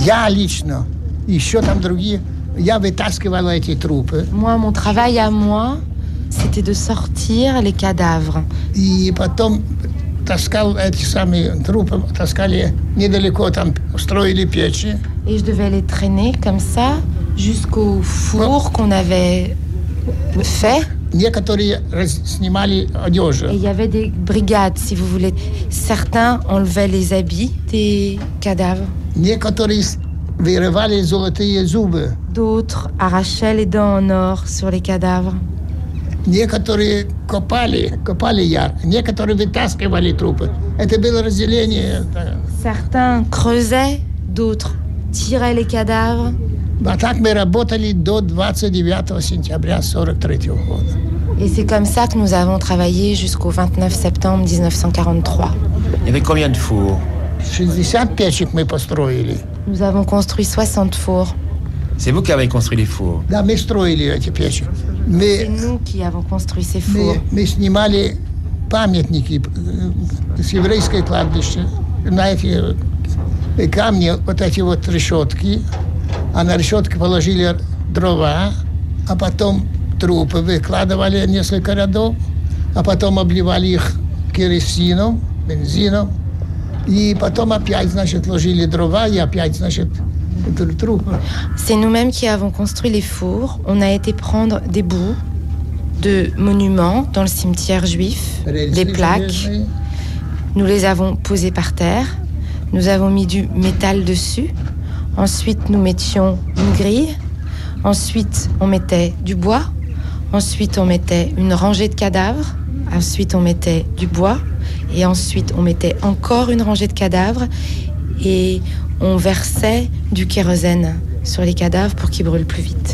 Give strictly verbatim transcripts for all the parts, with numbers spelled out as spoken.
Я лично, еще там другие, я вытаскивал эти трупы. Moi, mon travail à moi, c'était de sortir les cadavres. И потом таскал эти самые трупы, таскали недалеко, там строили печи. Et je devais les traîner comme ça jusqu'au four qu'on avait fait. Некоторые снимали одежду. Et il y avait des brigades, si vous voulez. Certains enlevaient les habits des cadavres. Некоторые вырывали золотые зубы. D'autres arrachaient les dents en or sur les cadavres. Некоторые копали, копали яр. Некоторые вытаскивали трупы. Это было разделение. Certains creusaient, d'autres tiraient les cadavres. А так мы работали до двадцать девятого сентября сорок третьего года. Et c'est comme ça que nous avons travaillé jusqu'au vingt-neuf septembre dix-neuf cent quarante-trois. Il y avait combien de fours? шестьдесят печек мы построили. Nous avons construit soixante fours. C'est vous qui avez construit les fours? Да, мы строили эти печи. Мы, c'est nous qui avons construit ces fours. Мы, мы снимали памятники с еврейской кладбища. На эти камни вот эти вот решетки. А на решетки положили дрова, а потом трупы выкладывали несколько рядов, а потом обливали их керосином, бензином, и потом опять, значит, ложили дрова, и опять, значит, трупы. C'est nous-mêmes qui avons construit les fours. On a été prendre des bouts de monuments dans le cimetière juif, des plaques. Nous les avons posés par terre. Nous avons mis du métal dessus. Ensuite, nous mettions une grille. Ensuite, on mettait du bois. Ensuite, on mettait une rangée de cadavres. Ensuite, on mettait du bois. Et ensuite, on mettait encore une rangée de cadavres. Et on versait du kérosène sur les cadavres pour qu'ils brûlent plus vite.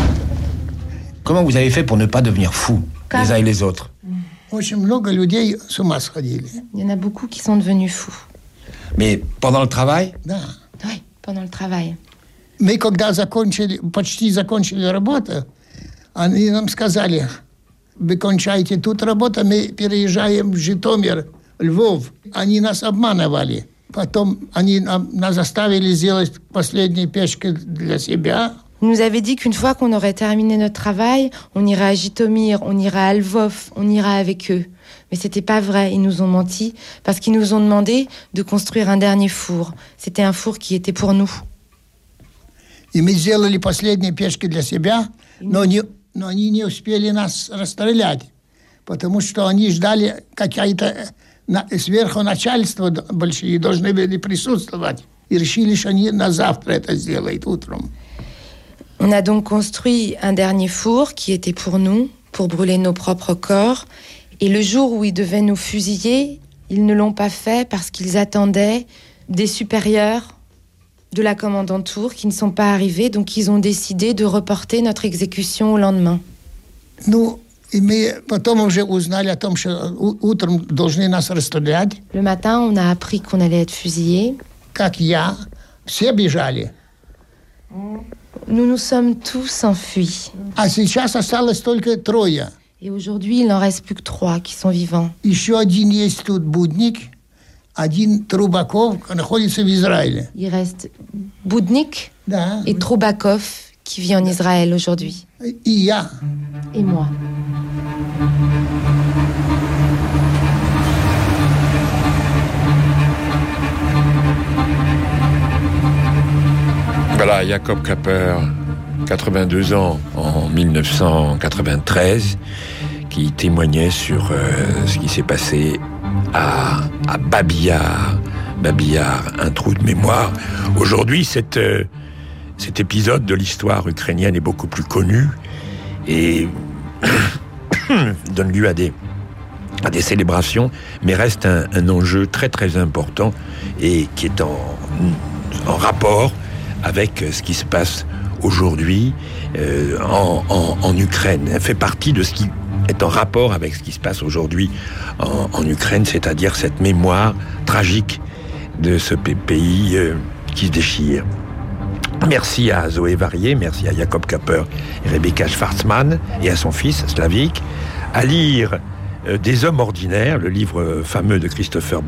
Comment vous avez fait pour ne pas devenir fous, Car... les uns et les autres? Очень много людей с ума сходили. Il y en a beaucoup qui sont devenus fous. Mais pendant le travail? Да. Oui. Pendant le travail. Мы, когда закончили, почти закончили работу, они нам сказали, вы кончаете тут работу, мы переезжаем в Житомир, Львов. Они нас обманывали. Потом они нас заставили сделать последние печки для себя. Ils nous avaient dit qu'une fois qu'on aurait terminé notre travail, on ira à Jitomir, on ira à Lvov, on ira avec eux. Mais c'était pas vrai, ils nous ont menti, parce qu'ils nous ont demandé de construire un dernier four. C'était un four qui était pour nous. И мы сделали последние печки для себя, но, не, но они не успели нас расстрелять, потому что они ждали какие-то на, сверху начальство большие должны были присутствовать. И решили, что они на завтра это сделают утром. On a donc construit un dernier four qui était pour nous, pour brûler nos propres corps. Et le jour où ils devaient nous fusiller, ils ne l'ont pas fait parce qu'ils attendaient des supérieurs de la commandanture qui ne sont pas arrivés. Donc ils ont décidé de reporter notre exécution au lendemain. Ну, и мы потом уже узнали о том, что утром должны нас расстрелять. Le matin, on a appris qu'on allait être fusillés. Как я, все бежали. Nous nous sommes tous enfuis. А сейчас осталось только трое. Et aujourd'hui, il n'en reste plus que trois qui sont vivants. Еще один есть тут Будник, один Трубаков, находится в Израиле. Il reste Budnik да. et Trubakov qui vit en Israël aujourd'hui. И я. Et moi. Voilà, Jacob Kapper, quatre-vingt-deux ans en dix-neuf cent quatre-vingt-treize, qui témoignait sur euh, ce qui s'est passé à, à Babi Yar. Babi Yar, un trou de mémoire. Aujourd'hui, cette, euh, cet épisode de l'histoire ukrainienne est beaucoup plus connu et donne lieu à des, à des célébrations, mais reste un, un enjeu très très important et qui est en, en rapport avec ce qui se passe aujourd'hui euh, en, en, en Ukraine. Elle fait partie de ce qui est en rapport avec ce qui se passe aujourd'hui en, en Ukraine, c'est-à-dire cette mémoire tragique de ce pays euh, qui se déchire. Merci à Zoé Varier, merci à Jacob Kapper et Rebecca Schwarzman et à son fils Slavik. À lire euh, Des hommes ordinaires, le livre fameux de Christopher